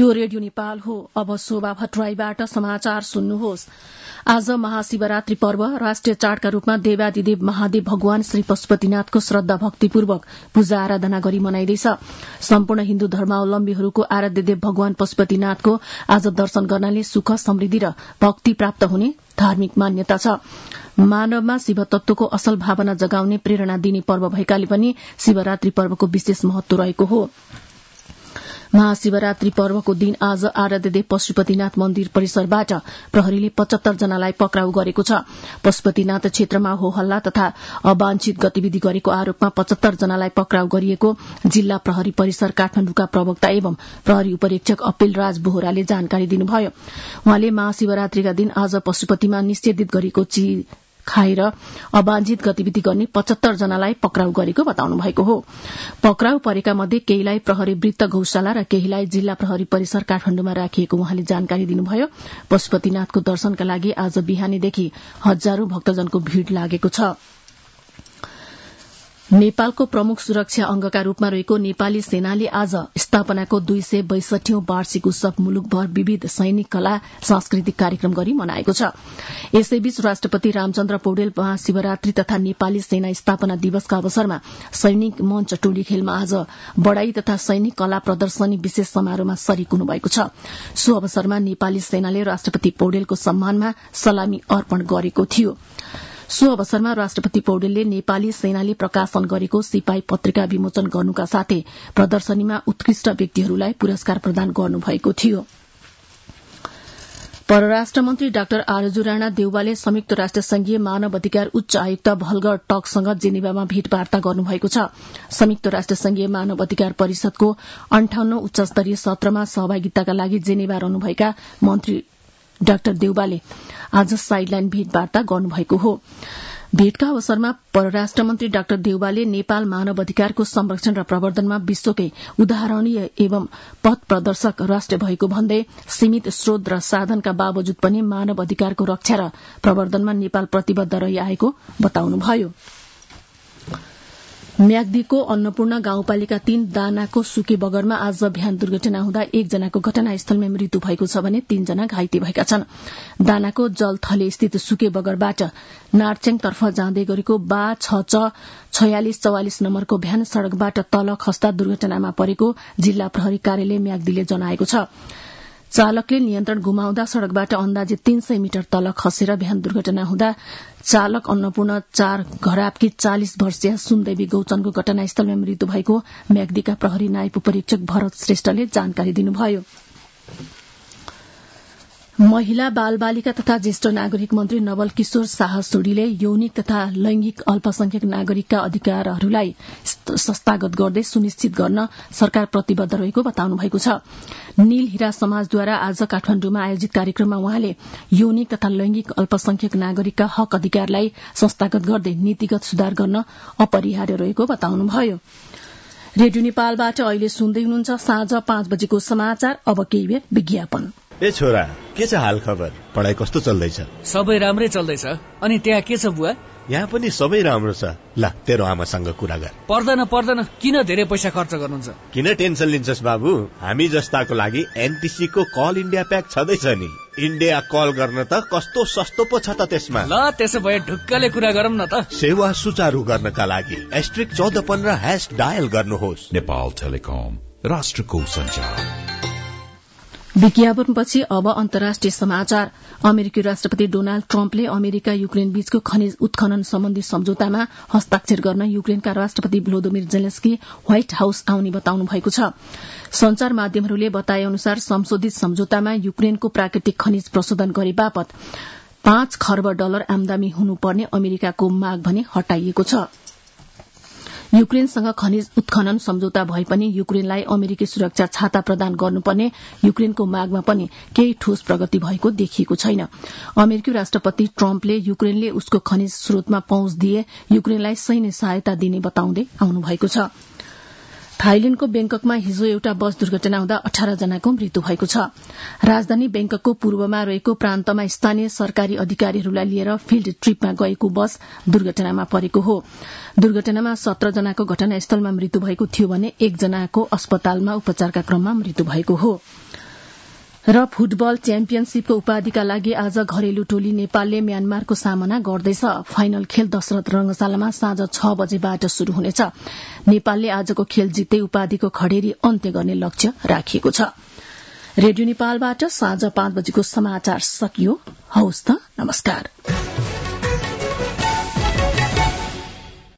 यो रेडियो नेपाल हो। अब शोभा भट्टराईबाट समाचार सुन्नुहोस्। आज महाशिवरात्रि पर्व राष्ट्रिय चाडका रूपमा देवादिदेव महादेव भगवान श्री पशुपतिनाथको श्रद्धा भक्तिपूर्वक पूजा आराधना गरी मनाइँदैछ। सम्पूर्ण हिन्दू धर्मावलम्बीहरूको आराध्य देव भगवान पशुपतिनाथको आज दर्शन गर्नाले सुख समृद्धि र भक्ति प्राप्त हुने धार्मिक मान्यता छ। मानवमा शिवतत्वको असल भावना जगाउने प्रेरणा दिने पर्व भएकाले पनि शिवरात्रि पर्वको विशेष महत्व रहेको हो। महाशिवरात्रि पर्वको दिन आज आराध्यदेव पशुपतिनाथ मन्दिर परिसरबाट प्रहरीले 75 जनालाई पक्राउ गरेको छ। पशुपतिनाथ क्षेत्रमा हो हल्ला तथा अवांछित गतिविधि गरेको आरोपमा 75 जनालाई पक्राउ गरिएको जिल्ला प्रहरी परिसर काठमाडौँका प्रवक्ता एवं प्रहरी उपरीक्षक अपिल राज बोहराले जानकारी दिनुभयो। उहाँले महाशिवरात्रिका दिन आज पशुपतिमा निषेधित गरेको चीज खाएर अवांछित गतिविधि गर्ने 75 जनालाई पक्राउ गरेको बताउनु भएको हो। पक्राउ परेका मध्ये केहीलाई प्रहरी वृत्त गौशाला र केहीलाई जिल्ला प्रहरी परिसर काठमाडौँमा राखिएको उहाँले जानकारी दिनुभयो। पशुपतिनाथको दर्शनका लागि आज बिहानीदेखि हजारौं भक्तजनको भीड़ लागेको छ। नेपालको प्रमुख सुरक्षा अंगका रूपमा रहेको नेपाली सेनाले आज स्थापनाको 262औं वार्षिक उत्सव मुलुकभर विविध सैनिक कला सांस्कृतिक कार्यक्रम गरी मनाएको छ। यसैबीच राष्ट्रपति रामचन्द्र पौडेल महाशिवरात्रि तथा नेपाली सेना स्थापना दिवसका अवसरमा सैनिक मंच टोली खेलमा आज बढ़ाई तथा सैनिक कला प्रदर्शनी विशेष समारोहमा सरिक हुनुभएको छ। सो अवसरमा नेपाली सेनाले राष्ट्रपति पौडेलको सम्मानमा सलामी अर्पण गरेको थियो। सो अवसरमा राष्ट्रपति पौडेलले नेपाली सेनाले प्रकाशन गरेको सिपाही पत्रिका विमोचन गर्नुका साथै प्रदर्शनीमा उत्कृष्ट व्यक्तिहरूलाई पुरस्कार प्रदान गर्नुभएको थियो। परराष्ट्र मन्त्री डाक्टर आरजु राणा देउवाले संयुक्त राष्ट्र संघीय मानव अधिकार उच्च आयुक्त भल्गर टकसँग जेनेभामा भेटवार्ता गर्नुभएको छ। संयुक्त राष्ट्र संघीय मानव अधिकार परिषदको 58औं उच्चस्तरीय सत्रमा सहभागिताका लागि जेनेभा रहनुभएका मन्त्री डाक्टर देउवाले आज साइडलाइन भेटवार्ता गर्नुभएको हो। भेटका अवसरमा परराष्ट्र मन्त्री डाक्टर देउवाले नेपाल मानव अधिकारको संरक्षण र प्रवर्धनमा विश्वकै उदाहरणीय एवं पथ प्रदर्शक राष्ट्र भएको भन्दै सीमित स्रोत र साधनका बावजुद पनि मानव अधिकारको रक्षा र प्रवर्धनमा नेपाल प्रतिबद्ध रहिआएको बताउनुभयो। म्याग्दीको अन्नपूर्ण गाउँपालिका 3 दानाको सुके बगरमा आज बिहान दुर्घटना हुँदा 1 जनाको घटनास्थलमै मृत्यु भएको छ भने 3 जना घाइते भएका छन्। दानाको जलथले स्थित सुके बगरबाट नार्चेङतर्फ जाँदै गरेको बा 4644 नम्बरको भ्यान सड़कबाट तल खस्दा दुर्घटनामा परेको जिल्ला प्रहरी कार्यालय म्याग्दीले जनाएको छ। चालकले नियन्त्रण गुमाउँदा सड़कबाट अन्दाजे 300 मिटर तल खसेर बिहान दुर्घटना हुँदा चालक अन्नपूर्ण 4 घरापकी 40 वर्षीय सुनदेवी गौचनको घटनास्थलमा मृत्यु भएको म्याग्दीका प्रहरी नायब उपरीक्षक भरत श्रेष्ठले जानकारी दिनुभयो। महिला बालबालिका तथा ज्येष्ठ नागरिक मन्त्री नवल किशोर शाह सुडीले यौनिक तथा लैंगिक अल्पसंख्यक नागरिकका अधिकारहरूलाई संस्थागत गर्दै सुनिश्चित गर्न सरकार प्रतिबद्ध रहेको बताउनु भएको छ। नील हीरा समाजद्वारा आज काठमाडौँमा आयोजित कार्यक्रममा उहाँले यौनिक तथा लैंगिक अल्पसंख्यक नागरिकका हक अधिकारलाई संस्थागत गर्दै नीतिगत सुधार गर्न अपरिहार्य रहेको बताउनुभयो। रेडियो नेपालबाट अहिले सुन्दै हुनुहुन्छ साँझ 5 बजेको समाचार। अब केही बेर विज्ञापन। ए छोरा, के छ हाल खबर? पढाइ कस्तो चल्दैछ? सबै राम्रै चल्दैछ। अनि त्यहाँ के छ बुवा? यहाँ पनि सबै राम्रो छ। ल तेरो आमासँग कुरा गर। पर्दैन, किन धेरै पैसा खर्च गर्नुहुन्छ? किन टेन्सन लिन्छस् बाबु? हामी जस्ताको लागि एनटीसी को कल इन्डिया प्याक छँदैछ नि। इन्डिया कल गर्न त कस्तो सस्तो पो छ त त्यसमा। ल त्यसो भए ढुक्कले कुरा गरौँ न त। सेवा सुचारू गर्नका लागि *1415# डायल गर्नुहोस्। नेपाल टेलिकम, राष्ट्रको सञ्चार। विज्ञापनपछि अब अन्तर्राष्ट्रिय समाचार। अमेरिकी राष्ट्रपति डोनाल्ड ट्रम्पले अमेरिका युक्रेन बीचको खनिज उत्खनन सम्बन्धी सम्झौतामा हस्ताक्षर गर्न युक्रेनका राष्ट्रपति भ्लोदिमिर जेलेन्स्की व्हाइट हाउस आउने बताउनु भएको छ। संचार माध्यमहरूले बताए अनुसार संशोधित सम्झौतामा युक्रेनको प्राकृतिक खनिज प्रशोधन गरे बापत $5 खर्ब आमदानी हुनुपर्ने अमेरिकाको माग भने हटाइएको छ। युक्रेनसँग खनिज उत्खनन सम्झौता भए पनि युक्रेनलाई अमेरिकी सुरक्षा छाता प्रदान गर्नुपर्ने युक्रेनको मागमा पनि केही ठोस प्रगति भएको देखिएको छैन। अमेरिकी राष्ट्रपति ट्रम्पले युक्रेनले उसको खनिज स्रोतमा पहुँच दिए युक्रेनलाई सैन्य सहायता दिने बताउँदै आउनु भएको छ। थाइल्याण्डको ब्याङ्ककमा हिजो एउटा बस दुर्घटना हुँदा 18 जनाको मृत्यु भएको छ। राजधानी ब्याङ्ककको पूर्वमा रहेको प्रान्तमा स्थानीय सरकारी अधिकारीहरूलाई लिएर फिल्ड ट्रिपमा गएको बस दुर्घटनामा परेको हो। दुर्घटनामा 17 जनाको घटनास्थलमा मृत्यु भएको थियो भने 1 जनाको अस्पतालमा उपचारका क्रममा मृत्यु भएको हो। र फुटबल च्याम्पियनशीपको उपाधिका लागि आज घरेलु टोली नेपालले म्यानमारको सामना गर्दैछ। फाइनल खेल दशरथ रंगशालामा साँझ 6 बजेबाट शुरू हुनेछ। नेपालले आजको खेल जित्दै उपाधिको खडेरी अन्त्य गर्ने लक्ष्य राखिएको छ। रेडियो नेपालबाट साँझ 5 बजेको समाचार सकियो। हवस् त, नमस्कार।